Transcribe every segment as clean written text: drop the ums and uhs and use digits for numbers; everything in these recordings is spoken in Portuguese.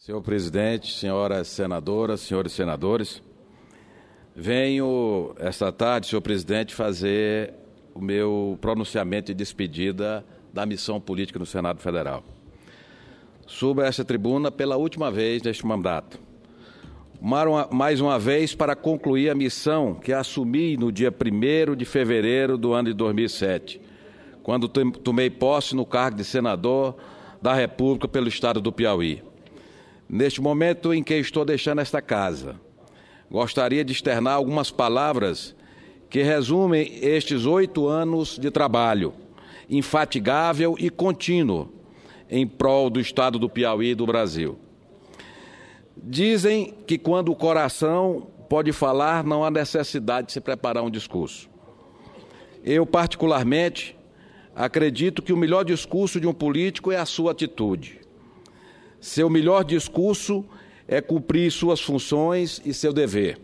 Senhor presidente, senhoras senadoras, senhores senadores, venho esta tarde, senhor presidente, fazer o meu pronunciamento de despedida da missão política no Senado Federal. Subo a esta tribuna pela última vez neste mandato. Mais uma vez para concluir a missão que assumi no dia 1º de fevereiro do ano de 2007, quando tomei posse no cargo de senador da República pelo estado do Piauí. Neste momento em que estou deixando esta casa, gostaria de externar algumas palavras que resumem estes 8 anos de trabalho infatigável e contínuo em prol do estado do Piauí e do Brasil. Dizem que quando o coração pode falar, não há necessidade de se preparar um discurso. Eu, particularmente, acredito que o melhor discurso de um político é a sua atitude. Seu melhor discurso é cumprir suas funções e seu dever,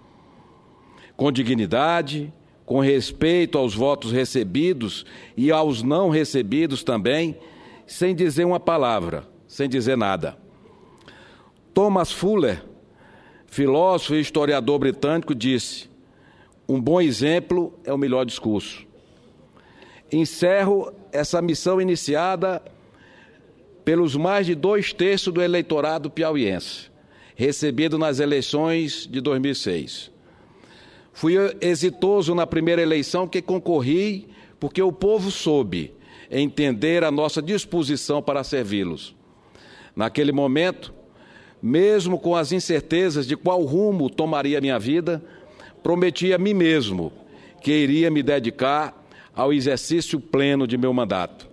com dignidade, com respeito aos votos recebidos e aos não recebidos também, sem dizer uma palavra, sem dizer nada. Thomas Fuller, filósofo e historiador britânico, disse: um bom exemplo é o melhor discurso. Encerro essa missão iniciada pelos mais de 2/3 do eleitorado piauiense, recebido nas eleições de 2006. Fui exitoso na primeira eleição que concorri porque o povo soube entender a nossa disposição para servi-los. Naquele momento, mesmo com as incertezas de qual rumo tomaria minha vida, prometi a mim mesmo que iria me dedicar ao exercício pleno de meu mandato.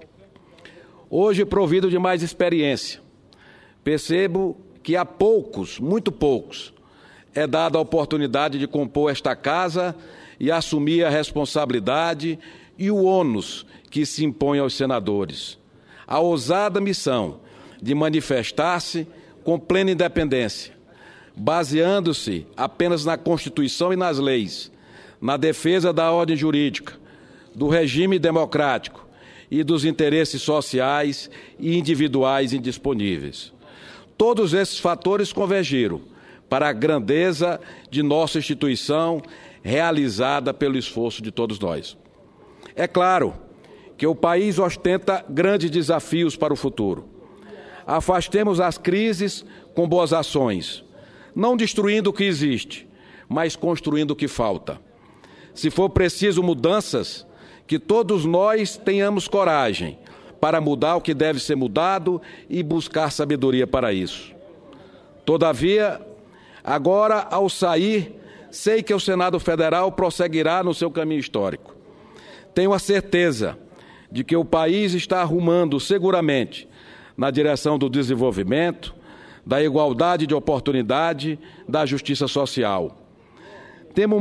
Hoje, provido de mais experiência, percebo que a poucos, muito poucos, é dada a oportunidade de compor esta casa e assumir a responsabilidade e o ônus que se impõe aos senadores. A ousada missão de manifestar-se com plena independência, baseando-se apenas na Constituição e nas leis, na defesa da ordem jurídica, do regime democrático e dos interesses sociais e individuais indisponíveis. Todos esses fatores convergiram para a grandeza de nossa instituição, realizada pelo esforço de todos nós. É claro que o país ostenta grandes desafios para o futuro. Afastemos as crises com boas ações, não destruindo o que existe, mas construindo o que falta. Se for preciso mudanças, que todos nós tenhamos coragem para mudar o que deve ser mudado e buscar sabedoria para isso. Todavia, agora, ao sair, sei que o Senado Federal prosseguirá no seu caminho histórico. Tenho a certeza de que o país está arrumando seguramente na direção do desenvolvimento, da igualdade de oportunidade, da justiça social. Temos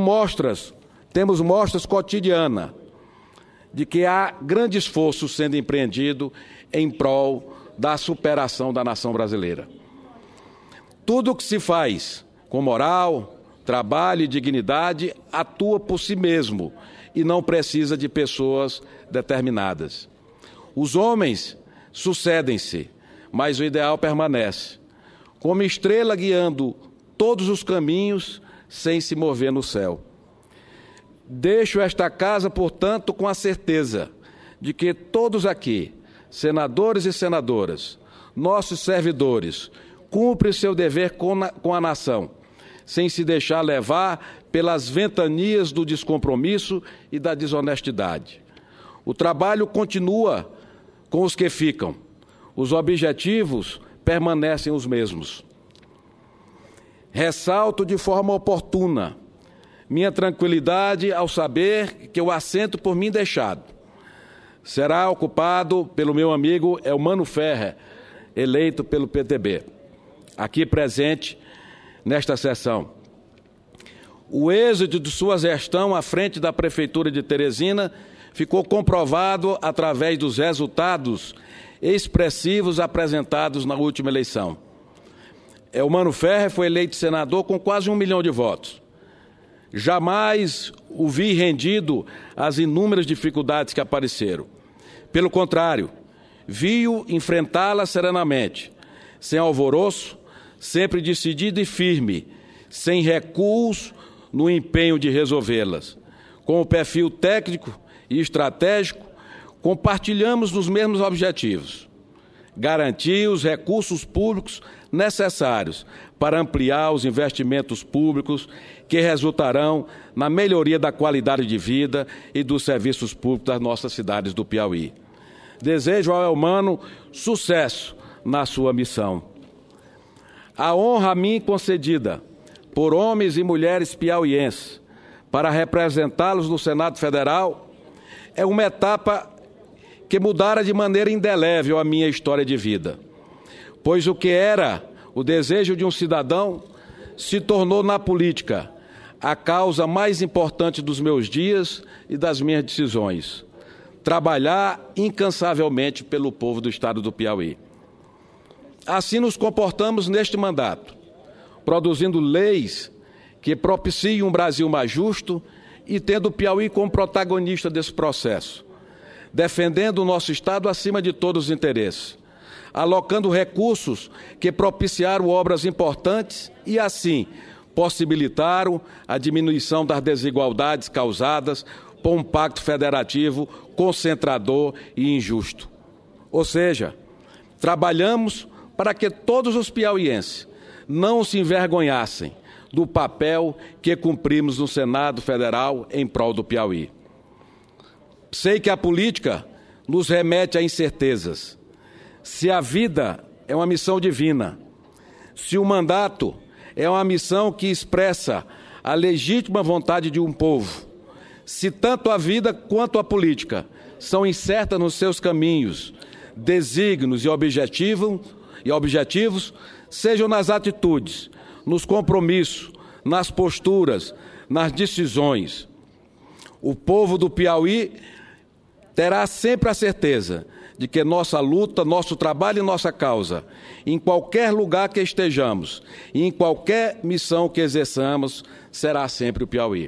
mostras cotidianas de que há grande esforço sendo empreendido em prol da superação da nação brasileira. Tudo o que se faz com moral, trabalho e dignidade atua por si mesmo e não precisa de pessoas determinadas. Os homens sucedem-se, mas o ideal permanece, como estrela guiando todos os caminhos sem se mover no céu. Deixo esta casa, portanto, com a certeza de que todos aqui, senadores e senadoras, nossos servidores, cumprem seu dever com a nação, sem se deixar levar pelas ventanias do descompromisso e da desonestidade. O trabalho continua com os que ficam. Os objetivos permanecem os mesmos. Ressalto de forma oportuna minha tranquilidade ao saber que o assento por mim deixado será ocupado pelo meu amigo Elmano Ferrer, eleito pelo PTB, aqui presente nesta sessão. O êxito de sua gestão à frente da Prefeitura de Teresina ficou comprovado através dos resultados expressivos apresentados na última eleição. Elmano Ferrer foi eleito senador com quase 1 milhão de votos. Jamais o vi rendido às inúmeras dificuldades que apareceram. Pelo contrário, vi-o enfrentá-las serenamente, sem alvoroço, sempre decidido e firme, sem recuos no empenho de resolvê-las. Com o perfil técnico e estratégico, compartilhamos os mesmos objetivos: garantir os recursos públicos necessários para ampliar os investimentos públicos que resultarão na melhoria da qualidade de vida e dos serviços públicos das nossas cidades do Piauí. Desejo ao Elmano sucesso na sua missão. A honra a mim concedida por homens e mulheres piauienses para representá-los no Senado Federal é uma etapa que mudara de maneira indelével a minha história de vida, pois o que era o desejo de um cidadão se tornou na política a causa mais importante dos meus dias e das minhas decisões: trabalhar incansavelmente pelo povo do estado do Piauí. Assim nos comportamos neste mandato, produzindo leis que propiciem um Brasil mais justo e tendo o Piauí como protagonista desse processo, defendendo o nosso estado acima de todos os interesses, alocando recursos que propiciaram obras importantes e, assim, possibilitaram a diminuição das desigualdades causadas por um pacto federativo concentrador e injusto. Ou seja, trabalhamos para que todos os piauienses não se envergonhassem do papel que cumprimos no Senado Federal em prol do Piauí. Sei que a política nos remete a incertezas. Se a vida é uma missão divina, se o mandato é uma missão que expressa a legítima vontade de um povo, se tanto a vida quanto a política são incertas nos seus caminhos, desígnios e objetivos, sejam nas atitudes, nos compromissos, nas posturas, nas decisões. O povo do Piauí terá sempre a certeza de que nossa luta, nosso trabalho e nossa causa, em qualquer lugar que estejamos e em qualquer missão que exerçamos, será sempre o Piauí.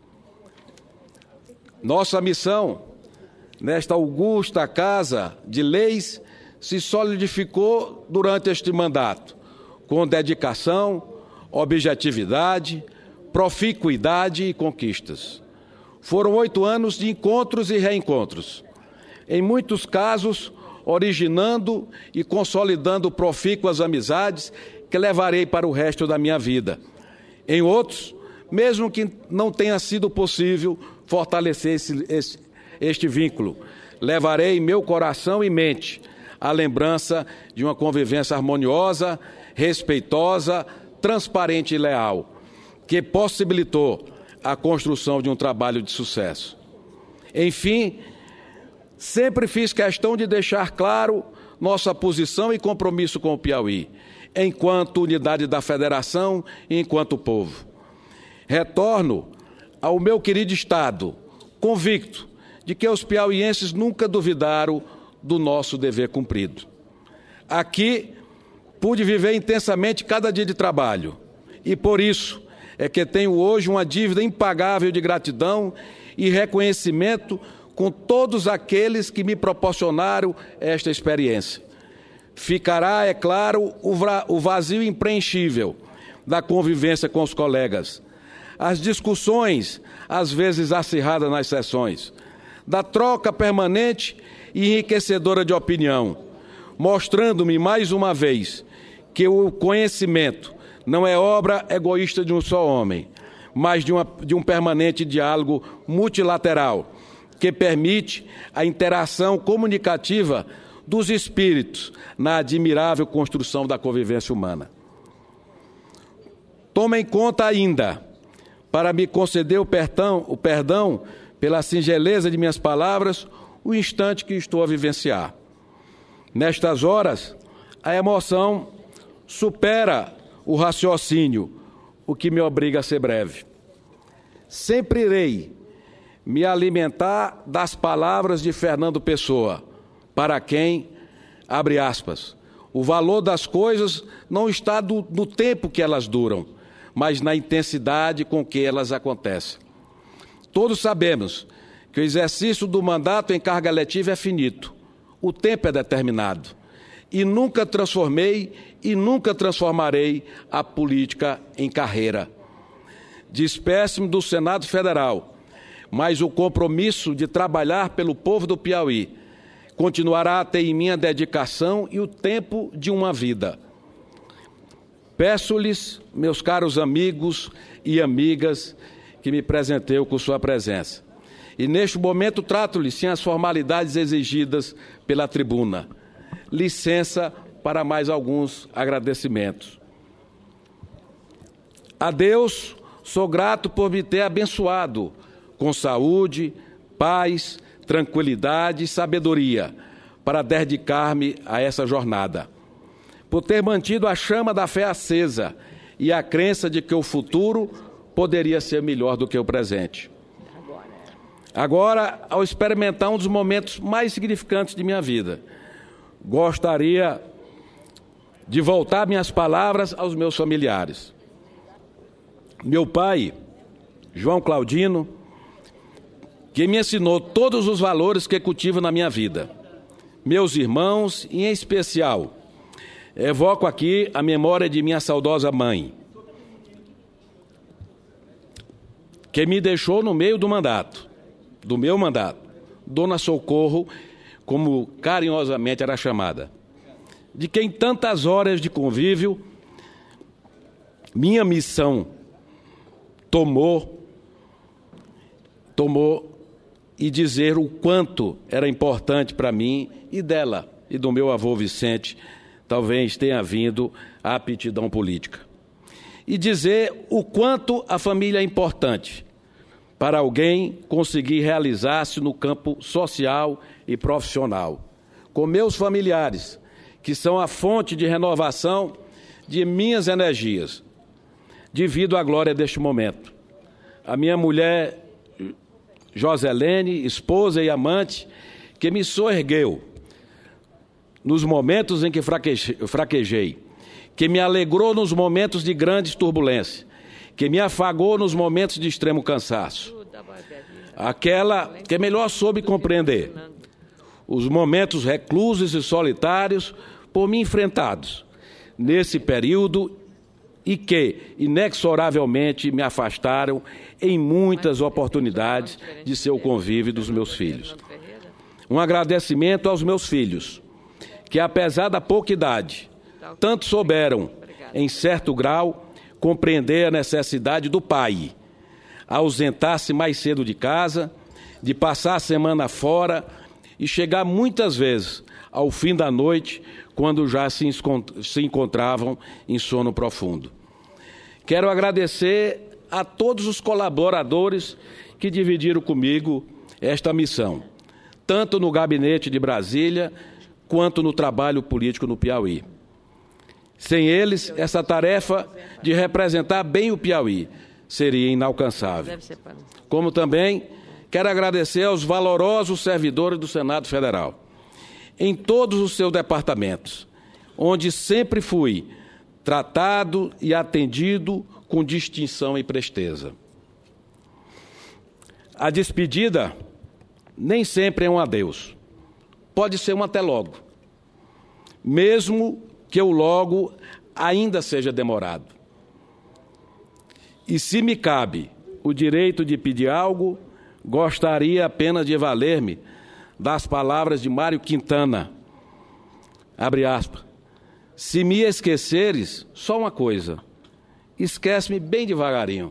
Nossa missão, nesta augusta Casa de Leis, se solidificou durante este mandato, com dedicação, objetividade, proficuidade e conquistas. Foram 8 anos de encontros e reencontros, em muitos casos originando e consolidando profícuas amizades que levarei para o resto da minha vida. Em outros, mesmo que não tenha sido possível fortalecer este vínculo, levarei em meu coração e mente a lembrança de uma convivência harmoniosa, respeitosa, transparente e leal, que possibilitou a construção de um trabalho de sucesso. Enfim, sempre fiz questão de deixar claro nossa posição e compromisso com o Piauí, enquanto unidade da federação e enquanto povo. Retorno ao meu querido estado, convicto de que os piauienses nunca duvidaram do nosso dever cumprido. Aqui pude viver intensamente cada dia de trabalho e, por isso, é que tenho hoje uma dívida impagável de gratidão e reconhecimento com todos aqueles que me proporcionaram esta experiência. Ficará, é claro, o vazio impreenchível da convivência com os colegas, as discussões, às vezes acirradas nas sessões, da troca permanente e enriquecedora de opinião, mostrando-me mais uma vez que o conhecimento não é obra egoísta de um só homem, mas de um permanente diálogo multilateral que permite a interação comunicativa dos espíritos na admirável construção da convivência humana. Toma em conta ainda, para me conceder o perdão pela singeleza de minhas palavras, o instante que estou a vivenciar. Nestas horas, a emoção supera o raciocínio, o que me obriga a ser breve. Sempre irei me alimentar das palavras de Fernando Pessoa, para quem, abre aspas, o valor das coisas não está no tempo que elas duram, mas na intensidade com que elas acontecem. Todos sabemos que o exercício do mandato em carga letiva é finito, o tempo é determinado, e nunca transformei e nunca transformarei a política em carreira. Despeço-me do Senado Federal, mas o compromisso de trabalhar pelo povo do Piauí continuará a ter em mim a dedicação e o tempo de uma vida. Peço-lhes, meus caros amigos e amigas, que me presenteiem com sua presença. E neste momento trato-lhes sem as formalidades exigidas pela tribuna. Licença para mais alguns agradecimentos. A Deus sou grato por me ter abençoado com saúde, paz, tranquilidade e sabedoria para dedicar-me a essa jornada. Por ter mantido a chama da fé acesa e a crença de que o futuro poderia ser melhor do que o presente. Agora, ao experimentar um dos momentos mais significantes de minha vida, gostaria de voltar minhas palavras aos meus familiares. Meu pai, João Claudino, que me ensinou todos os valores que cultivo na minha vida. Meus irmãos, e em especial, evoco aqui a memória de minha saudosa mãe, que me deixou no meio do meu mandato, Dona Socorro, como carinhosamente era chamada, de quem tantas horas de convívio minha missão tomou e dizer o quanto era importante para mim e dela e do meu avô Vicente, talvez tenha vindo a aptidão política. E dizer o quanto a família é importante para alguém conseguir realizar-se no campo social e profissional. Com meus familiares, que são a fonte de renovação de minhas energias, divido a glória deste momento. A minha mulher, Joselene, esposa e amante, que me soergueu nos momentos em que fraquejei, que me alegrou nos momentos de grande turbulência, que me afagou nos momentos de extremo cansaço. Aquela que melhor soube compreender os momentos reclusos e solitários por mim enfrentados nesse período e que, inexoravelmente, me afastaram em muitas oportunidades de ser o convívio dos meus filhos. Um agradecimento aos meus filhos, que, apesar da pouca idade, tanto souberam, em certo grau, compreender a necessidade do pai, ausentar-se mais cedo de casa, de passar a semana fora e chegar muitas vezes ao fim da noite, quando já se encontravam em sono profundo. Quero agradecer a todos os colaboradores que dividiram comigo esta missão, tanto no gabinete de Brasília, quanto no trabalho político no Piauí. Sem eles, essa tarefa de representar bem o Piauí seria inalcançável. Como também quero agradecer aos valorosos servidores do Senado Federal, em todos os seus departamentos, onde sempre fui tratado e atendido com distinção e presteza. A despedida nem sempre é um adeus. Pode ser um até logo, mesmo que o logo ainda seja demorado. E se me cabe o direito de pedir algo, gostaria apenas de valer-me das palavras de Mário Quintana, abre aspas, se me esqueceres, só uma coisa, esquece-me bem devagarinho.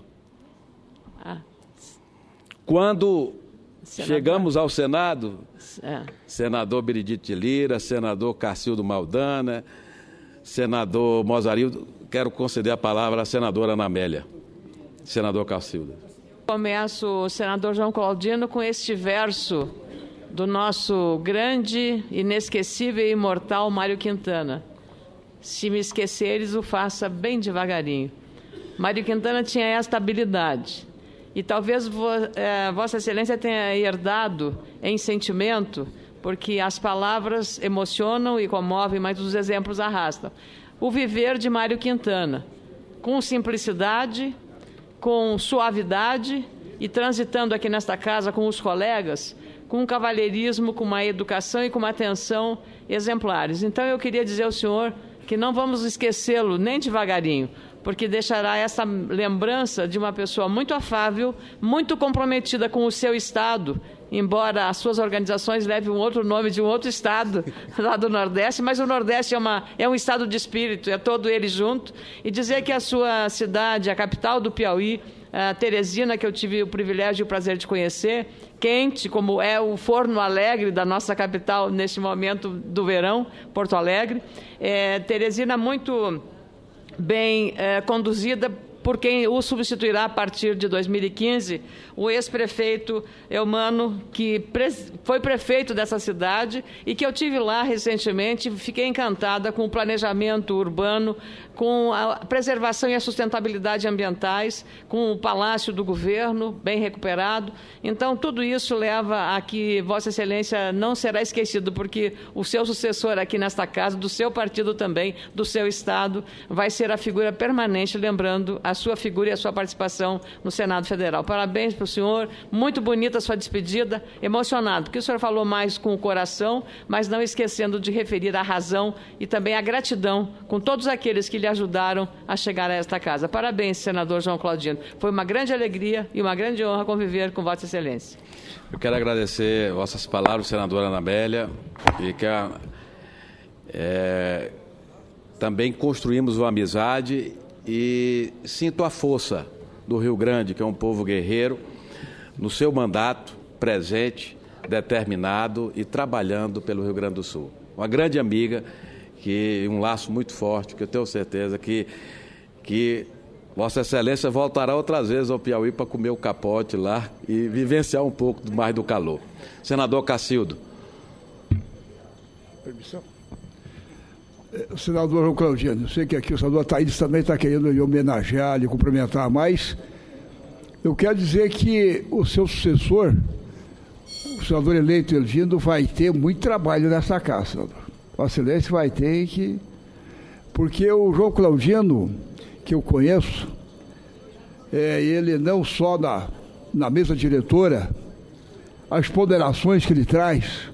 Quando chegamos ao Senado, senador Benedito de Lira, senador Cacildo Maldana, senador Mozarildo, quero conceder a palavra à senadora Ana Amélia. Senador Cacildo. Começo, senador João Claudino, com este verso do nosso grande, inesquecível e imortal Mário Quintana. Se me esqueceres, o faça bem devagarinho. Mário Quintana tinha esta habilidade. E talvez Vossa Excelência tenha herdado em sentimento, porque as palavras emocionam e comovem, mas os exemplos arrastam. O viver de Mário Quintana, com simplicidade, com suavidade e transitando aqui nesta casa com os colegas, com um cavalheirismo, com uma educação e com uma atenção exemplares. Então, eu queria dizer ao senhor que não vamos esquecê-lo nem devagarinho, porque deixará essa lembrança de uma pessoa muito afável, muito comprometida com o seu Estado, embora as suas organizações levem um outro nome de um outro Estado lá do Nordeste, mas o Nordeste é um estado de espírito, é todo ele junto. E dizer que a sua cidade, a capital do Piauí, a Teresina, que eu tive o privilégio e o prazer de conhecer, quente, como é o Forno Alegre da nossa capital neste momento do verão, Porto Alegre. Teresina muito bem conduzida por quem o substituirá a partir de 2015, o ex-prefeito Eumano, que foi prefeito dessa cidade e que eu tive lá recentemente. Fiquei encantada com o planejamento urbano, com a preservação e a sustentabilidade ambientais, com o Palácio do Governo bem recuperado. Então, tudo isso leva a que Vossa Excelência não será esquecido, porque o seu sucessor aqui nesta casa, do seu partido também, do seu Estado, vai ser a figura permanente, lembrando a sua figura e a sua participação no Senado Federal. Parabéns para o senhor, muito bonita a sua despedida, emocionado, porque o senhor falou mais com o coração, mas não esquecendo de referir a razão e também a gratidão com todos aqueles que lhe ajudaram a chegar a esta casa. Parabéns, senador João Claudino. Foi uma grande alegria e uma grande honra conviver com Vossa Excelência. Eu quero agradecer vossas palavras, senadora Anabélia, e que também construímos uma amizade e sinto a força do Rio Grande, que é um povo guerreiro, no seu mandato, presente, determinado e trabalhando pelo Rio Grande do Sul. Uma grande amiga, um laço muito forte, que eu tenho certeza que Vossa Excelência voltará outras vezes ao Piauí para comer o capote lá e vivenciar um pouco mais do calor. Senador Cacildo. Permissão. Senador João Claudino, eu sei que aqui o senador Ataídes também está querendo lhe homenagear, lhe cumprimentar, mas eu quero dizer que o seu sucessor, o senador eleito Elvindo, vai ter muito trabalho nessa casa, senador. Vossa Excelência vai ter que... Porque o João Claudino, que eu conheço, ele não só na mesa diretora, as ponderações que ele traz...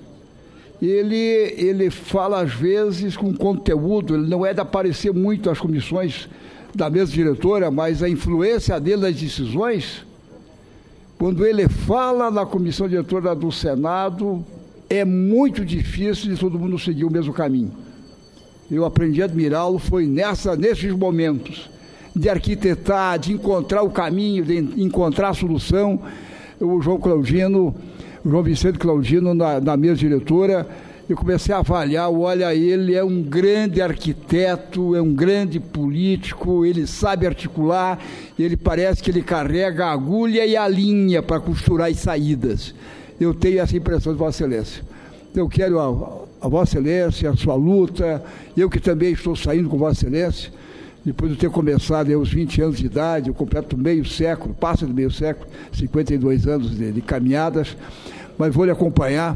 Ele fala, às vezes, com conteúdo, ele não é de aparecer muito às comissões da mesa diretora, mas a influência dele nas decisões, quando ele fala na comissão diretora do Senado, é muito difícil de todo mundo seguir o mesmo caminho. Eu aprendi a admirá-lo, foi nesses momentos de arquitetar, de encontrar o caminho, de encontrar a solução. O João Vicente Claudino, na mesa diretora, eu comecei a avaliar, olha, ele é um grande arquiteto, é um grande político, ele sabe articular, ele parece que ele carrega a agulha e a linha para costurar as saídas. Eu tenho essa impressão de Vossa Excelência. Eu quero a Vossa Excelência, a sua luta, eu que também estou saindo com Vossa Excelência, depois de ter começado aos 20 anos de idade, eu completo meio século, passa de meio século, 52 anos de caminhadas, mas vou lhe acompanhar.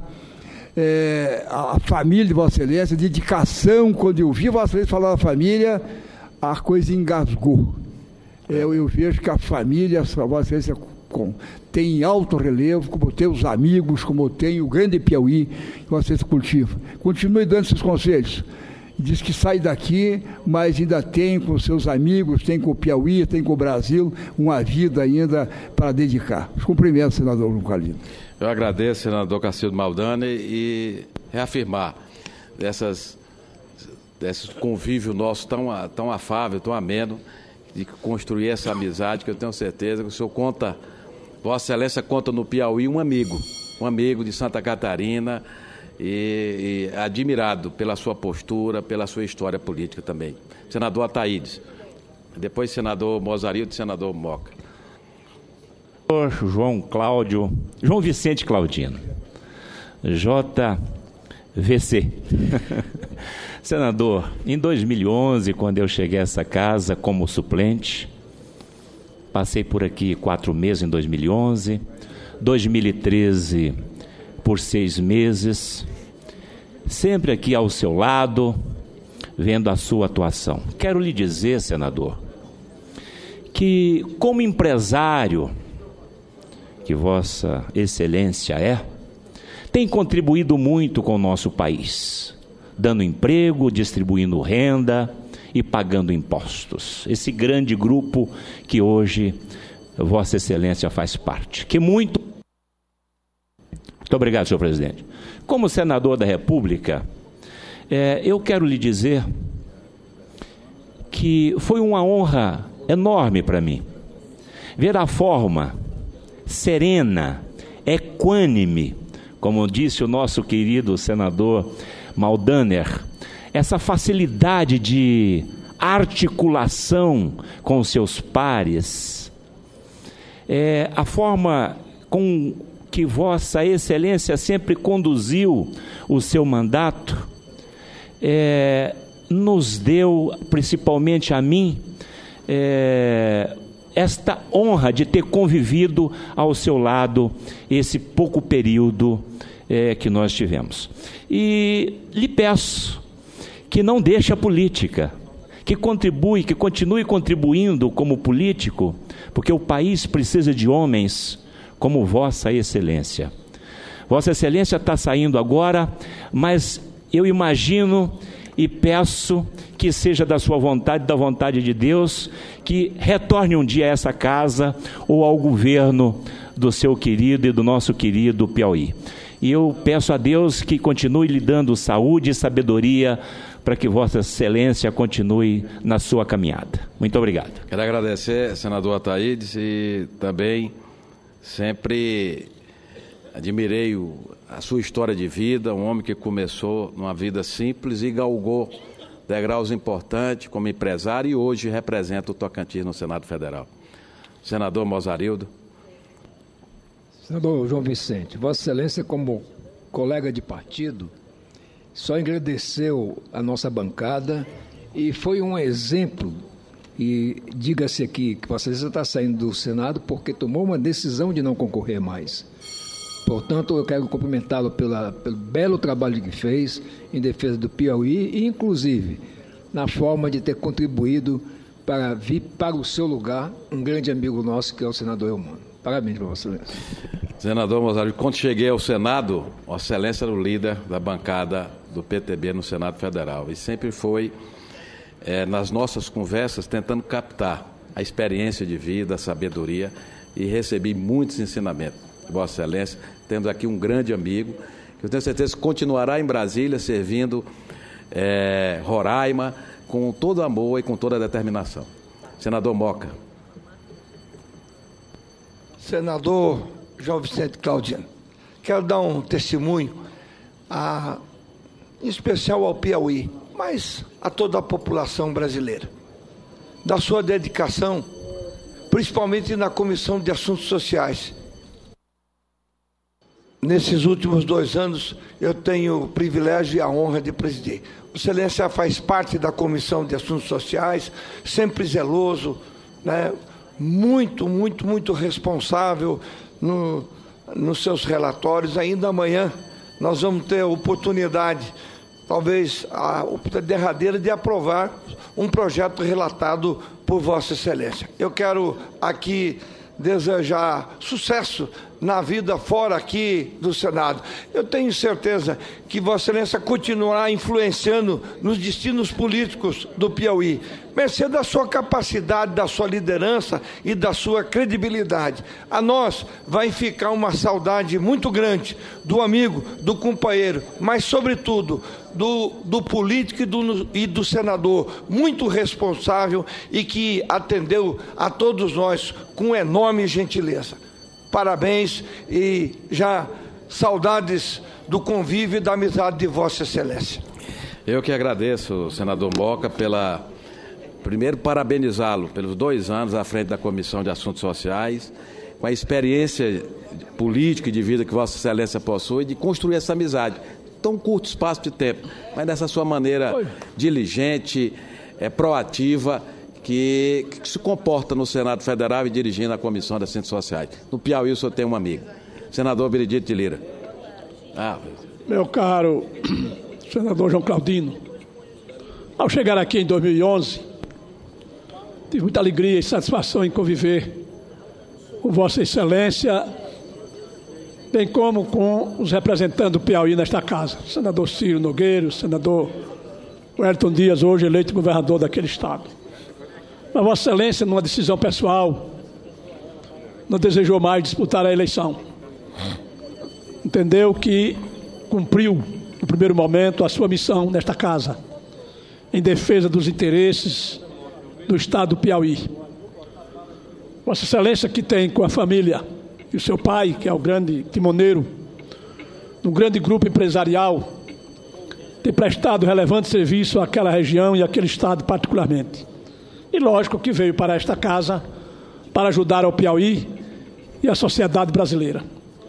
A família de Vossa Excelência, a dedicação, quando eu vi Vossa Excelência falar da família, a coisa engasgou. Eu vejo que a família, Vossa Excelência, tem alto relevo, como tem os amigos, como tem o grande Piauí, que Vossa Excelência cultiva. Continue dando esses conselhos. Diz que sai daqui, mas ainda tem com seus amigos, tem com o Piauí, tem com o Brasil, uma vida ainda para dedicar. Os cumprimentos, senador João Claudino. Eu agradeço, senador Cacildo Maldani, e reafirmar desse convívio nosso tão afável, tão ameno, de construir essa amizade, que eu tenho certeza que o senhor conta, Vossa Excelência conta no Piauí um amigo de Santa Catarina, e admirado pela sua postura, pela sua história política também. Senador Ataídes, depois senador Mozarildo e senador Moca. João Vicente Claudino, JVC. Senador, em 2011, quando eu cheguei a essa casa como suplente, passei por aqui 4 meses em 2011, 2013 por 6 meses, sempre aqui ao seu lado, vendo a sua atuação. Quero lhe dizer, senador, que como empresário que Vossa Excelência tem contribuído muito com o nosso país, dando emprego, distribuindo renda e pagando impostos. Esse grande grupo que hoje Vossa Excelência faz parte. Muito obrigado, senhor presidente. Como senador da República, eu quero lhe dizer que foi uma honra enorme para mim ver a forma serena, equânime, como disse o nosso querido senador Maldaner, essa facilidade de articulação com os seus pares, a forma com que Vossa Excelência sempre conduziu o seu mandato, nos deu, principalmente a mim, esta honra de ter convivido ao seu lado esse pouco período que nós tivemos. E lhe peço que não deixe a política, que continue contribuindo como político, porque o país precisa de homens como Vossa Excelência. Vossa Excelência está saindo agora, mas eu imagino e peço que seja da sua vontade, da vontade de Deus, que retorne um dia a essa casa ou ao governo do seu querido e do nosso querido Piauí. E eu peço a Deus que continue lhe dando saúde e sabedoria para que Vossa Excelência continue na sua caminhada. Muito obrigado. Quero agradecer, senador Ataídes, e também sempre admirei a sua história de vida, um homem que começou numa vida simples e galgou degraus importantes como empresário e hoje representa o Tocantins no Senado Federal. Senador Mozarildo. Senador João Vicente, Vossa Excelência, como colega de partido, só engrandeceu a nossa bancada e foi um exemplo. E diga-se aqui que Vossa Excelência está saindo do Senado porque tomou uma decisão de não concorrer mais. Portanto, eu quero cumprimentá-lo pelo belo trabalho que fez em defesa do Piauí e, inclusive, na forma de ter contribuído para vir para o seu lugar um grande amigo nosso, que é o senador Eumano. Parabéns para Vossa Excelência. Senador Mozarildo, quando cheguei ao Senado, Vossa Excelência era o líder da bancada do PTB no Senado Federal e sempre foi, nas nossas conversas, tentando captar a experiência de vida, a sabedoria, e recebi muitos ensinamentos. Vossa Excelência, temos aqui um grande amigo, que eu tenho certeza que continuará em Brasília, servindo Roraima, com todo amor e com toda a determinação. Senador Moca. Senador João Vicente Claudino, quero dar um testemunho, em especial ao Piauí, mas a toda a população brasileira, da sua dedicação, principalmente na Comissão de Assuntos Sociais. Nesses últimos 2 anos, eu tenho o privilégio e a honra de presidir. Vossa Excelência faz parte da Comissão de Assuntos Sociais, sempre zeloso, né? Muito responsável nos seus relatórios. Ainda amanhã nós vamos ter a oportunidade, talvez a derradeira, de aprovar um projeto relatado por Vossa Excelência. Eu quero aqui desejar sucesso na vida fora aqui do Senado. Eu tenho certeza que Vossa Excelência continuará influenciando nos destinos políticos do Piauí, mercê da sua capacidade, da sua liderança e da sua credibilidade. A nós vai ficar uma saudade muito grande do amigo, do companheiro, mas sobretudo do político e do senador, muito responsável e que atendeu a todos nós com enorme gentileza. Parabéns e já saudades do convívio e da amizade de Vossa Excelência. Eu que agradeço, senador Moca, primeiro parabenizá-lo pelos 2 anos à frente da Comissão de Assuntos Sociais, com a experiência política e de vida que Vossa Excelência possui, de construir essa amizade. Tão curto espaço de tempo, mas dessa sua maneira diligente, proativa, que se comporta no Senado Federal e dirigindo a Comissão de Assuntos Sociais. No Piauí, o senhor tem um amigo, senador Benedito de Lira. Meu caro senador João Claudino, ao chegar aqui em 2011, tive muita alegria e satisfação em conviver com Vossa Excelência bem como com os representantes do Piauí nesta casa, o senador Ciro Nogueira, o senador Wellington Dias, hoje eleito governador daquele estado. Mas Vossa Excelência, numa decisão pessoal, não desejou mais disputar a eleição. Entendeu que cumpriu, no primeiro momento, a sua missão nesta casa, em defesa dos interesses do estado do Piauí. Vossa Excelência, que tem com a família e o seu pai, que é o grande timoneiro, um grande grupo empresarial, tem prestado relevante serviço àquela região e àquele estado particularmente. E lógico que veio para esta casa para ajudar ao Piauí e a sociedade brasileira.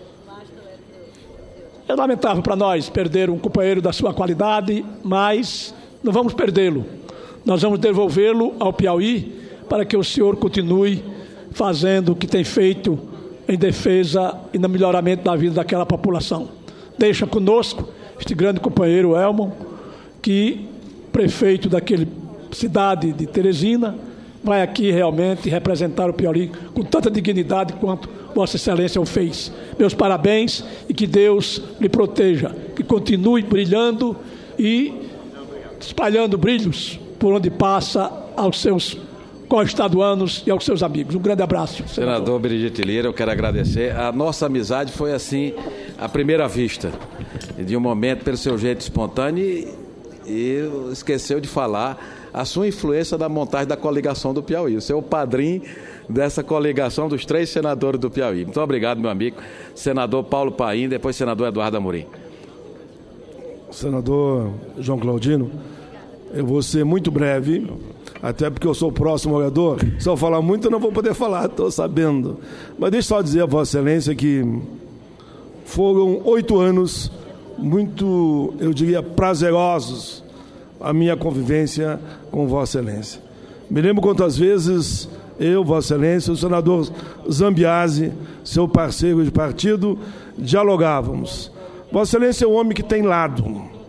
É lamentável para nós perder um companheiro da sua qualidade, mas não vamos perdê-lo. Nós vamos devolvê-lo ao Piauí para que o senhor continue fazendo o que tem feito em defesa e no melhoramento da vida daquela população. Deixa conosco este grande companheiro Elmon, que prefeito daquela cidade de Teresina, vai aqui realmente representar o Piauí com tanta dignidade quanto Vossa Excelência o fez. Meus parabéns e que Deus lhe proteja, que continue brilhando e espalhando brilhos por onde passa aos seus co-estaduanos e aos seus amigos. Um grande abraço. Senador Benedito Lira, eu quero agradecer. A nossa amizade foi assim, à primeira vista, de um momento pelo seu jeito espontâneo e esqueceu de falar a sua influência na montagem da coligação do Piauí. O seu padrinho dessa coligação dos 3 senadores do Piauí. Muito obrigado, meu amigo. Senador Paulo Paim, depois senador Eduardo Amorim. Senador João Claudino, eu vou ser muito breve, até porque eu sou o próximo orador. Se eu falar muito, eu não vou poder falar, estou sabendo. Mas deixa eu só dizer a Vossa Excelência que foram 8 anos muito, eu diria, prazerosos a minha convivência com Vossa Excelência. Me lembro quantas vezes eu, Vossa Excelência, o senador Zambiase, seu parceiro de partido, dialogávamos. Vossa Excelência é um homem que tem lado.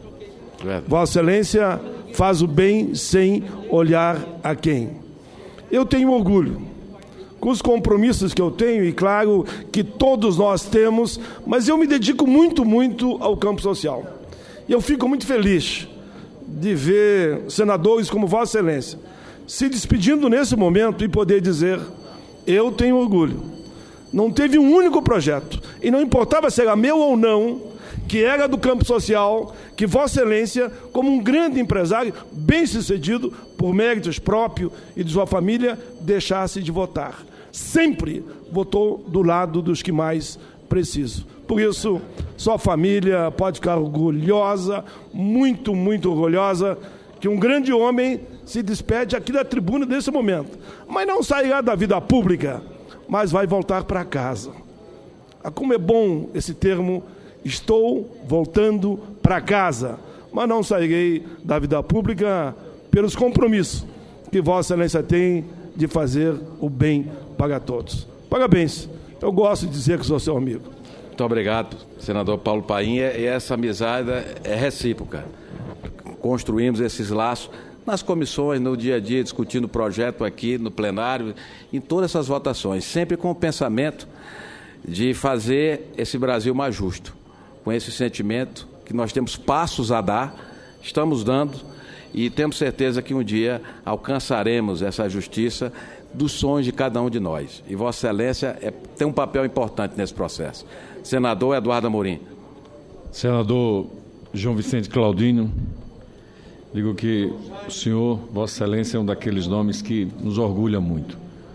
Vossa Excelência faz o bem sem olhar a quem. Eu tenho orgulho com os compromissos que eu tenho, e claro que todos nós temos, mas eu me dedico muito, muito ao campo social. E eu fico muito feliz de ver senadores como Vossa Excelência se despedindo nesse momento e poder dizer: eu tenho orgulho. Não teve um único projeto, e não importava se era meu ou não, que era do campo social, que Vossa Excelência, como um grande empresário, bem-sucedido, por méritos próprios e de sua família, deixasse de votar. Sempre votou do lado dos que mais precisam. Por isso, sua família pode ficar orgulhosa, muito, muito orgulhosa, que um grande homem se despede aqui da tribuna nesse momento. Mas não sairá da vida pública, mas vai voltar para casa. Como é bom esse termo, estou voltando para casa, mas não sairei da vida pública pelos compromissos que Vossa Excelência tem de fazer o bem para todos. Parabéns. Eu gosto de dizer que sou seu amigo. Muito obrigado, senador Paulo Paim. E essa amizade é recíproca. Construímos esses laços nas comissões, no dia a dia, discutindo o projeto aqui no plenário, em todas essas votações, sempre com o pensamento de fazer esse Brasil mais justo, com esse sentimento que nós temos passos a dar, estamos dando, e temos certeza que um dia alcançaremos essa justiça dos sonhos de cada um de nós. E Vossa Excelência tem um papel importante nesse processo. Senador Eduardo Amorim. Senador João Vicente Claudino, digo que o senhor, Vossa Excelência, é um daqueles nomes que nos orgulha muito.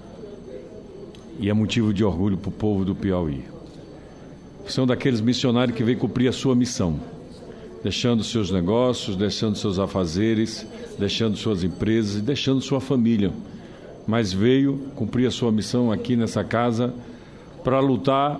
E é motivo de orgulho para o povo do Piauí. Você é um daqueles missionários que veio cumprir a sua missão, deixando seus negócios, deixando seus afazeres, deixando suas empresas e deixando sua família. Mas veio cumprir a sua missão aqui nessa casa para lutar,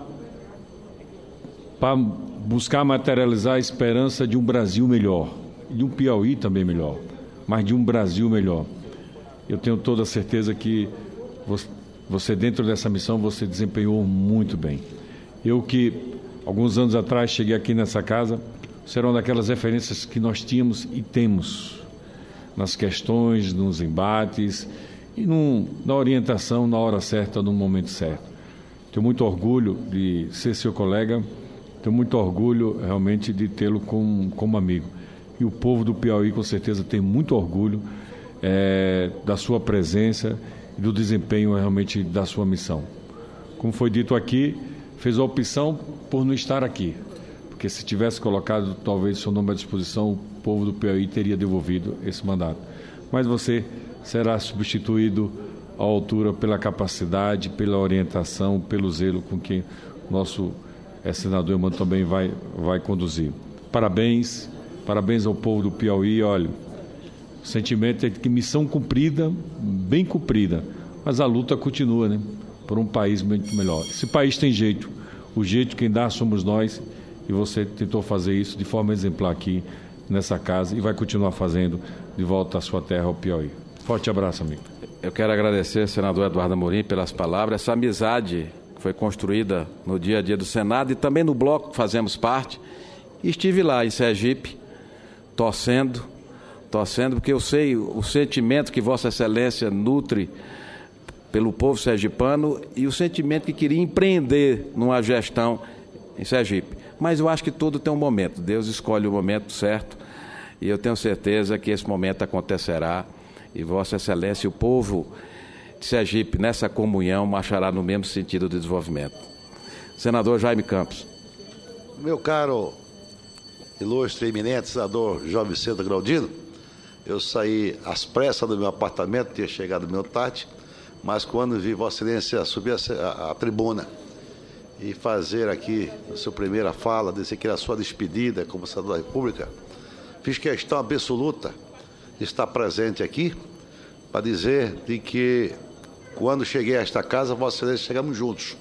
para buscar materializar a esperança de um Brasil melhor, de um Piauí também melhor, mas de um Brasil melhor. Eu tenho toda a certeza que você dentro dessa missão, você desempenhou muito bem. Eu que, alguns anos atrás, cheguei aqui nessa casa, serão daquelas referências que nós tínhamos e temos nas questões, nos embates e na orientação, na hora certa, no momento certo. Tenho muito orgulho de ser seu colega Tenho muito orgulho realmente de tê-lo como amigo. E o povo do Piauí, com certeza, tem muito orgulho da sua presença e do desempenho realmente da sua missão. Como foi dito aqui, fez a opção por não estar aqui, porque se tivesse colocado talvez seu nome à disposição, o povo do Piauí teria devolvido esse mandato. Mas você será substituído à altura pela capacidade, pela orientação, pelo zelo com que o nosso senador Emmanuel também vai conduzir. Parabéns ao povo do Piauí. Olha, o sentimento é de que missão cumprida, bem cumprida, mas a luta continua, né? Por um país muito melhor. Esse país tem jeito, o jeito quem dá somos nós, e você tentou fazer isso de forma exemplar aqui nessa casa e vai continuar fazendo de volta à sua terra, ao Piauí. Forte abraço, amigo. Eu quero agradecer, senador Eduardo Amorim, pelas palavras, essa amizade que foi construída no dia a dia do Senado e também no bloco que fazemos parte. E estive lá em Sergipe, torcendo, porque eu sei o sentimento que Vossa Excelência nutre pelo povo sergipano e o sentimento que queria empreender numa gestão em Sergipe. Mas eu acho que tudo tem um momento, Deus escolhe o momento certo e eu tenho certeza que esse momento acontecerá e Vossa Excelência e o povo de Sergipe, nessa comunhão, marchará no mesmo sentido de desenvolvimento. Senador Jaime Campos. Meu caro, ilustre e eminente senador João Vicente Claudino, eu saí às pressas do meu apartamento, tinha chegado meio tarde, mas quando vi Vossa Excelência subir a tribuna e fazer aqui a sua primeira fala, dizer que era a sua despedida como senador da República, fiz questão absoluta de estar presente aqui para dizer de que quando cheguei a esta casa, Vossa Excelência, chegamos juntos.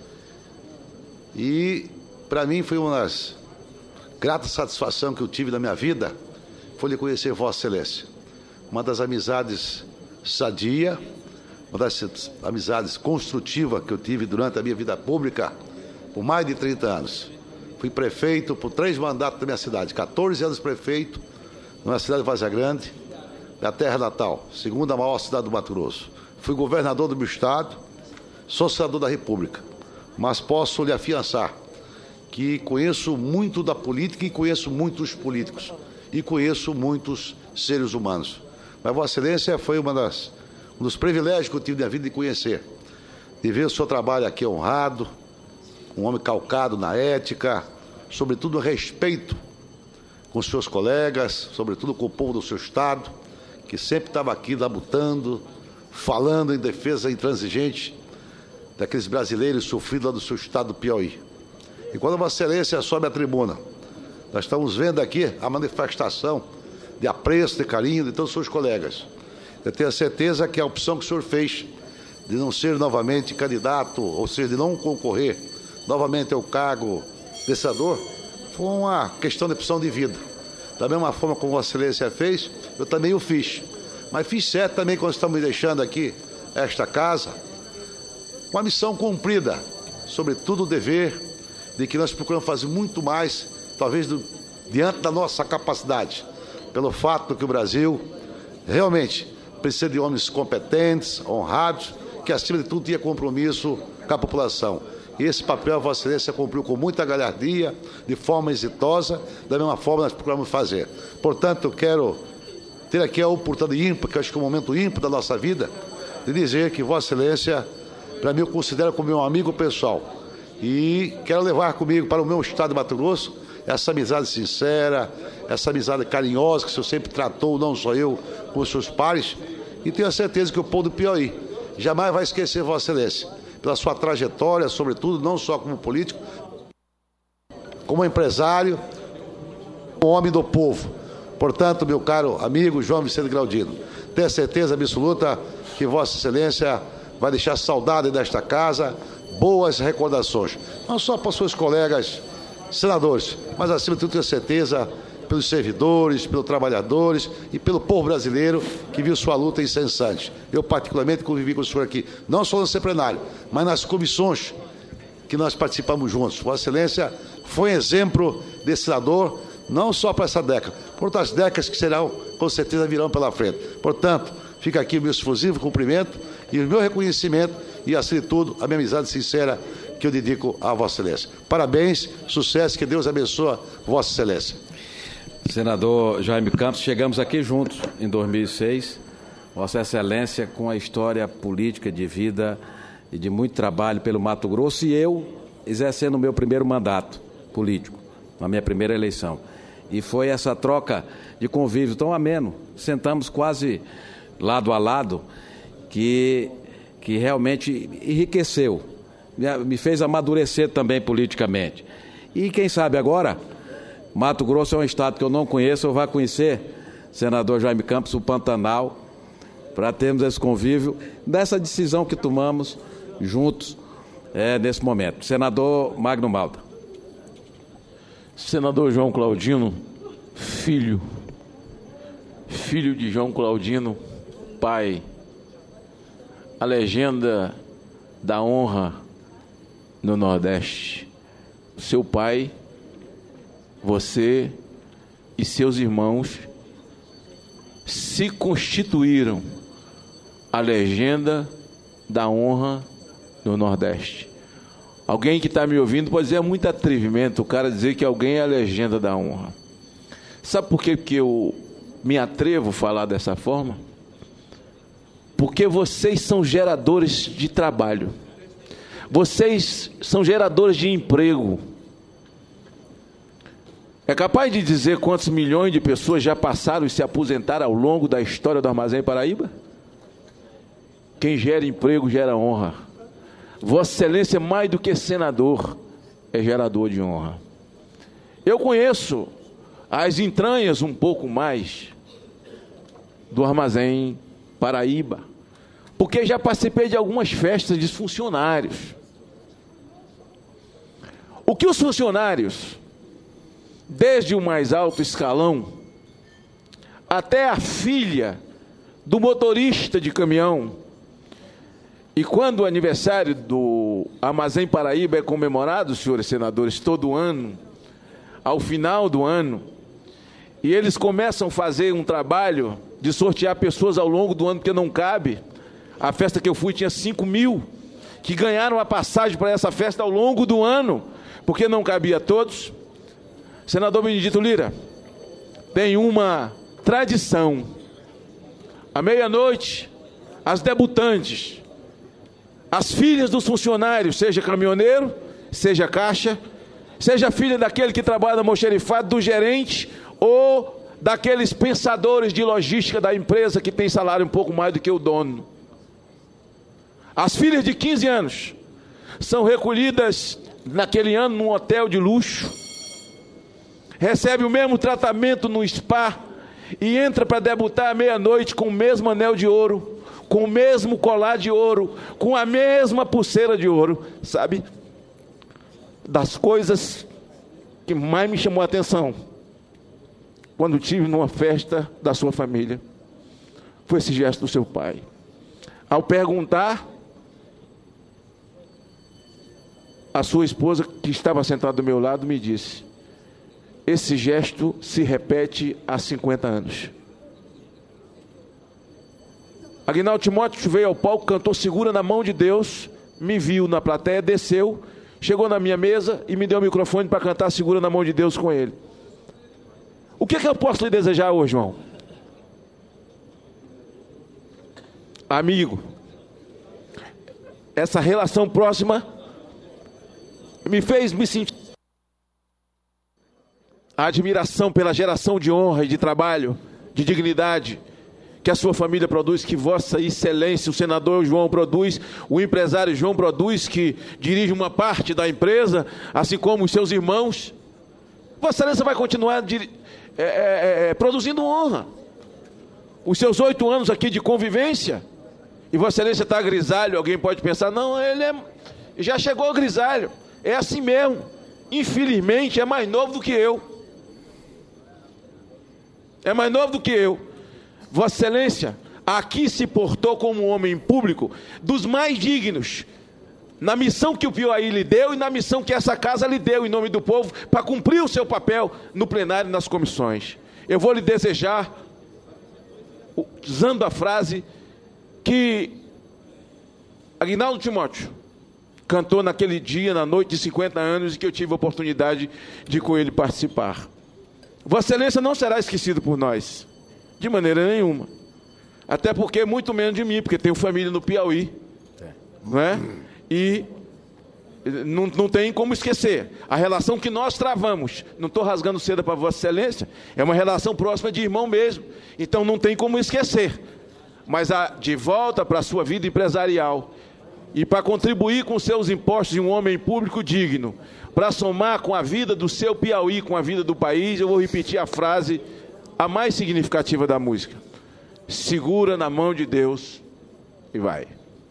E para mim foi uma das gratas satisfações que eu tive na minha vida, foi lhe conhecer Vossa Excelência. Uma das amizades sadia, uma das amizades construtivas que eu tive durante a minha vida pública por mais de 30 anos. Fui prefeito por 3 mandatos da minha cidade, 14 anos prefeito, numa cidade de Várzea Grande, da terra natal, segunda maior cidade do Mato Grosso. Fui governador do meu estado, sou senador da República, mas posso lhe afiançar que conheço muito da política e conheço muitos políticos e conheço muitos seres humanos. Mas Vossa Excelência foi um dos privilégios que eu tive na vida de conhecer, de ver o seu trabalho aqui honrado, um homem calcado na ética, sobretudo respeito com os seus colegas, sobretudo com o povo do seu estado, que sempre estava aqui labutando, falando em defesa intransigente daqueles brasileiros sofridos lá do seu estado do Piauí. E quando Vossa Excelência sobe à tribuna, nós estamos vendo aqui a manifestação de apreço, de carinho de todos os seus colegas. Eu tenho a certeza que a opção que o senhor fez de não ser novamente candidato, ou seja, de não concorrer novamente ao cargo de senador, foi uma questão de opção de vida. Da mesma forma como Vossa Excelência fez, eu também o fiz. Mas fiz certo também quando estamos deixando aqui esta casa, uma missão cumprida, sobretudo o dever de que nós procuramos fazer muito mais, talvez diante da nossa capacidade, pelo fato que o Brasil realmente precisa de homens competentes, honrados, que acima de tudo tinha compromisso com a população. E esse papel Vossa Excelência cumpriu com muita galhardia, de forma exitosa, da mesma forma nós procuramos fazer. Portanto, eu quero ter aqui a oportunidade ímpar, que eu acho que é um momento ímpar da nossa vida, de dizer que Vossa Excelência, para mim, eu considero como meu amigo pessoal. E quero levar comigo para o meu estado de Mato Grosso essa amizade sincera, essa amizade carinhosa que o senhor sempre tratou, não só eu, com os seus pares. E tenho a certeza que o povo do Piauí jamais vai esquecer Vossa Excelência, pela sua trajetória, sobretudo, não só como político, como empresário, como homem do povo. Portanto, meu caro amigo João Vicente Claudino, tenho a certeza absoluta que Vossa Excelência vai deixar saudade desta casa, boas recordações, não só para os seus colegas senadores, mas acima de tudo tenho certeza pelos servidores, pelos trabalhadores e pelo povo brasileiro que viu sua luta incessante. Eu particularmente convivi com o senhor aqui, não só no plenário, mas nas comissões que nós participamos juntos. Vossa Excelência foi exemplo de senador, não só para essa década, por outras décadas que serão, com certeza virão pela frente. Portanto, fica aqui o meu efusivo cumprimento e o meu reconhecimento e, acima de tudo, a minha amizade sincera que eu dedico a Vossa Excelência. Parabéns, sucesso, que Deus abençoe Vossa Excelência. Senador Jaime Campos, chegamos aqui juntos em 2006, Vossa Excelência com a história política de vida e de muito trabalho pelo Mato Grosso, e eu exercendo o meu primeiro mandato político, na minha primeira eleição. E foi essa troca de convívio tão ameno, sentamos quase lado a lado, que realmente enriqueceu, me fez amadurecer também politicamente. E quem sabe agora, Mato Grosso é um estado que eu não conheço, eu vou conhecer, senador Jaime Campos, o Pantanal, para termos esse convívio dessa decisão que tomamos juntos nesse momento. Senador Magno Malta. Senador João Claudino, filho de João Claudino, pai, a legenda da honra no Nordeste. Seu pai, você e seus irmãos se constituíram a legenda da honra no Nordeste. Alguém que está me ouvindo pode dizer, é muito atrevimento o cara dizer que alguém é a legenda da honra. Sabe por que eu me atrevo a falar dessa forma? Porque vocês são geradores de trabalho. Vocês são geradores de emprego. É capaz de dizer quantos milhões de pessoas já passaram e se aposentaram ao longo da história do Armazém Paraíba? Quem gera emprego gera honra. Vossa Excelência, mais do que senador, é gerador de honra. Eu conheço as entranhas um pouco mais do Armazém Paraíba, porque já participei de algumas festas de funcionários. O que os funcionários, desde o mais alto escalão até a filha do motorista de caminhão, e quando o aniversário do Armazém Paraíba é comemorado, senhores senadores, todo ano, ao final do ano, e eles começam a fazer um trabalho de sortear pessoas ao longo do ano, porque não cabe. A festa que eu fui tinha 5.000 que ganharam a passagem para essa festa ao longo do ano, porque não cabia a todos. Senador Benedito Lira, tem uma tradição. À meia-noite, as debutantes, as filhas dos funcionários, seja caminhoneiro, seja caixa, seja filha daquele que trabalha no almoxerifado, do gerente ou daqueles pensadores de logística da empresa que tem salário um pouco mais do que o dono. As filhas de 15 anos são recolhidas naquele ano num hotel de luxo, recebe o mesmo tratamento no spa e entra para debutar à meia-noite com o mesmo anel de ouro, com o mesmo colar de ouro, com a mesma pulseira de ouro. Sabe, das coisas que mais me chamou a atenção quando estive numa festa da sua família foi esse gesto do seu pai. Ao perguntar, a sua esposa, que estava sentada do meu lado, me disse: esse gesto se repete há 50 anos. Aguinaldo Timóteo veio ao palco, cantou Segura na Mão de Deus, me viu na plateia, desceu, chegou na minha mesa e me deu o microfone para cantar Segura na Mão de Deus com ele. O que eu posso lhe desejar hoje, irmão? Amigo, essa relação próxima me fez me sentir a admiração pela geração de honra e de trabalho, de dignidade que a sua família produz, que Vossa Excelência, o senador João produz, o empresário João produz, que dirige uma parte da empresa, assim como os seus irmãos. Vossa Excelência vai continuar produzindo honra. Os seus 8 anos aqui de convivência, e Vossa Excelência está grisalho, alguém pode pensar, não, ele já chegou grisalho, é assim mesmo, infelizmente é mais novo do que eu. É mais novo do que eu. Vossa Excelência aqui se portou como um homem público dos mais dignos, na missão que o Piauí lhe deu e na missão que essa casa lhe deu em nome do povo, para cumprir o seu papel no plenário e nas comissões. Eu vou lhe desejar, usando a frase que Aguinaldo Timóteo cantou naquele dia, na noite de 50 anos, e que eu tive a oportunidade de com ele participar. Vossa Excelência não será esquecido por nós, de maneira nenhuma. Até porque, muito menos de mim, porque tenho família no Piauí. Não é? E não tem como esquecer. A relação que nós travamos, não estou rasgando seda para Vossa Excelência, é uma relação próxima de irmão mesmo. Então não tem como esquecer. Mas de volta para a sua vida empresarial e para contribuir com seus impostos de um homem público digno, para somar com a vida do seu Piauí, com a vida do país, eu vou repetir a frase, a mais significativa da música. Segura na mão de Deus e vai.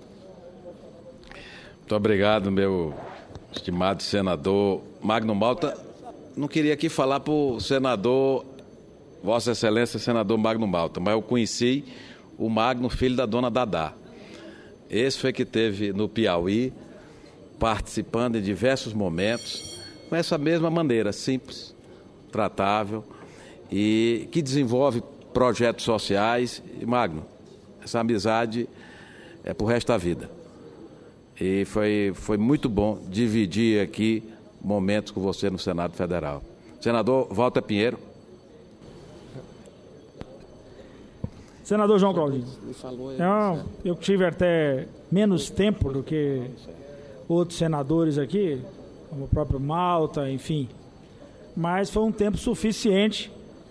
Muito obrigado, meu estimado senador Magno Malta. Não queria aqui falar para o senador, Vossa Excelência, senador Magno Malta, mas eu conheci o Magno, filho da dona Dadá. Esse foi que teve no Piauí, participando em diversos momentos, com essa mesma maneira, simples, tratável, e que desenvolve projetos sociais. E, Magno, essa amizade é pro resto da vida. E foi muito bom dividir aqui momentos com você no Senado Federal. Senador Walter Pinheiro. Senador João Claudinho, eu tive até menos tempo do que outros senadores aqui, como o próprio Malta, enfim, mas foi um tempo suficiente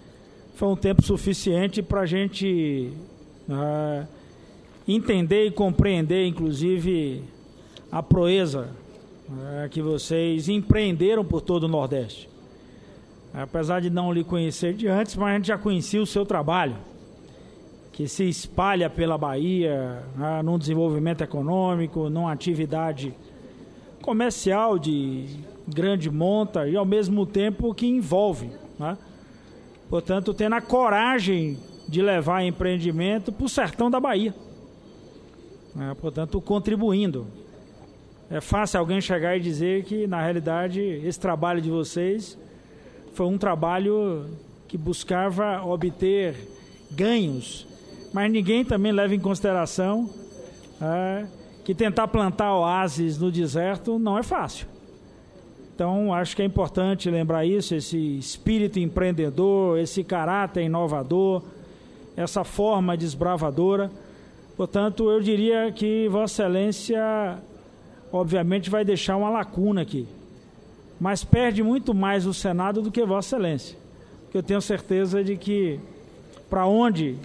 para a gente entender e compreender, inclusive, a proeza que vocês empreenderam por todo o Nordeste. Apesar de não lhe conhecer de antes, mas a gente já conhecia o seu trabalho, que se espalha pela Bahia, num desenvolvimento econômico, numa atividade comercial de grande monta e, ao mesmo tempo, que envolve, né? Portanto, tendo a coragem de levar empreendimento para o sertão da Bahia, né? Portanto, contribuindo. É fácil alguém chegar e dizer que, na realidade, esse trabalho de vocês foi um trabalho que buscava obter ganhos, mas ninguém também leva em consideração que tentar plantar oásis no deserto não é fácil. Então, acho que é importante lembrar isso, esse espírito empreendedor, esse caráter inovador, essa forma desbravadora. Portanto, eu diria que Vossa Excelência, obviamente, vai deixar uma lacuna aqui, mas perde muito mais o Senado do que Vossa Excelência, porque eu tenho certeza de que, para onde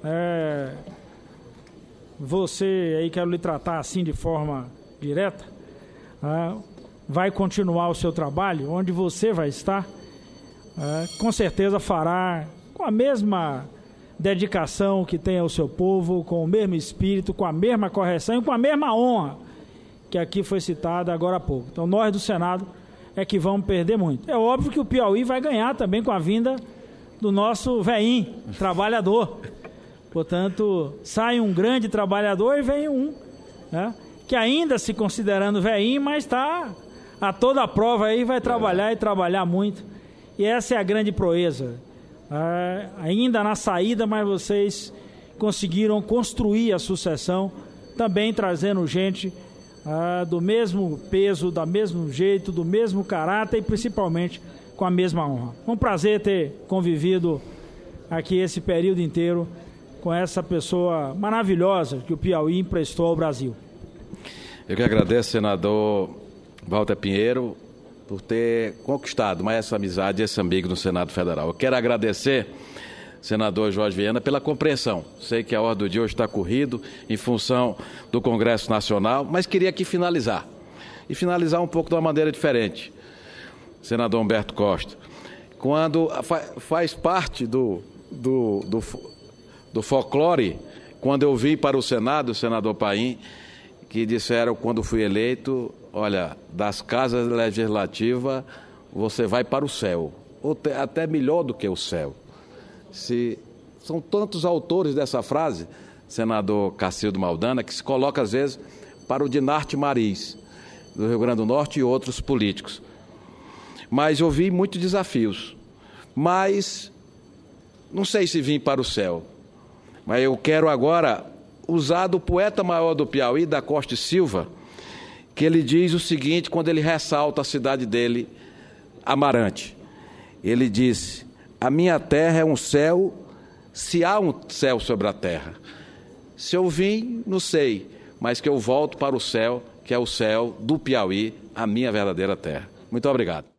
você, aí quero lhe tratar assim de forma direta, vai continuar o seu trabalho, onde você vai estar, com certeza fará com a mesma dedicação que tem ao seu povo, com o mesmo espírito, com a mesma correção e com a mesma honra que aqui foi citada agora há pouco. Então, nós do Senado é que vamos perder muito. É óbvio que o Piauí vai ganhar também com a vinda do nosso veinho, trabalhador. Portanto, sai um grande trabalhador e vem um, né, que ainda se considerando veinho, mas está a toda a prova aí, vai trabalhar e trabalhar muito. E essa é a grande proeza. Ainda na saída, mas vocês conseguiram construir a sucessão, também trazendo gente do mesmo peso, do mesmo jeito, do mesmo caráter e principalmente com a mesma honra. É um prazer ter convivido aqui esse período inteiro com essa pessoa maravilhosa que o Piauí emprestou ao Brasil. Eu que agradeço, senador Walter Pinheiro, por ter conquistado mais essa amizade e esse amigo no Senado Federal. Eu quero agradecer, senador Jorge Viana, pela compreensão. Sei que a ordem do dia hoje está corrido em função do Congresso Nacional, mas queria aqui finalizar. E finalizar um pouco de uma maneira diferente. Senador Humberto Costa, quando faz parte do folclore, quando eu vim para o Senado, senador Paim, que disseram quando fui eleito, olha, das casas legislativas você vai para o céu, ou até melhor do que o céu. São tantos autores dessa frase, senador Cacildo Maldana, que se coloca às vezes para o Dinarte Mariz, do Rio Grande do Norte, e outros políticos. Mas eu vi muitos desafios, mas não sei se vim para o céu. Mas eu quero agora usar do poeta maior do Piauí, da Costa e Silva, que ele diz o seguinte quando ele ressalta a cidade dele, Amarante. Ele disse: a minha terra é um céu, se há um céu sobre a terra. Se eu vim, não sei, mas que eu volto para o céu, que é o céu do Piauí, a minha verdadeira terra. Muito obrigado.